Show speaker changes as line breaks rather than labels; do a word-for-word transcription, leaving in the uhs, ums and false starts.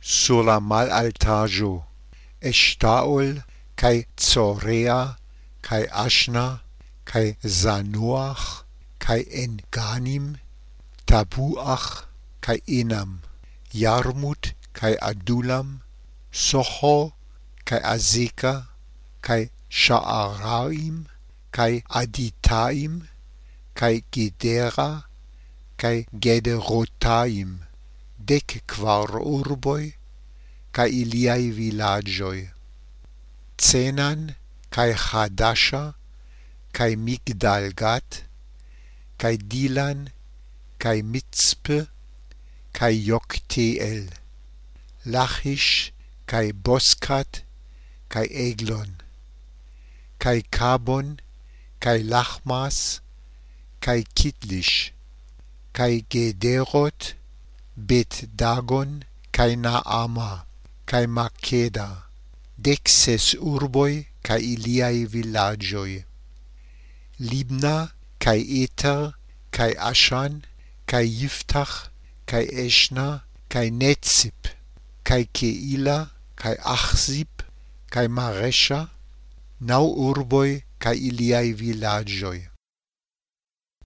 sur la malaltaĵo, Eshtaol kaj Corea kaj Aŝna kaj Zanoah kaj En-Ganim, Tabuach kaj Enam, Jarmut kaj Adulam, Socho kaj Azeka kaj Sha'araim kaj Aditaim kaj Gedera kaj Gederotaim, dek kvar urboj kaj iliaj vilaĝoj. Cenan kaj Hadasha kaj Migdal-Gat kaj Dilan kaj Micpe kaj Jokteel, Lachish kaj Boskat kaj Eglon, kaj Kabon kaj Lachmas kaj Kitlish, kaj Gederot, Bet-Dagon kaj Naama kaj Makeda, dek ses urboj kaj iliaj vilaĝoj. Libna kaj Eter kaj Aŝan kaj Yiftach kaj Eŝna kaj Necip kaj Keila kaj Achzib kaj Maresha, naŭ urboj kaj iliaj vilaĝoj.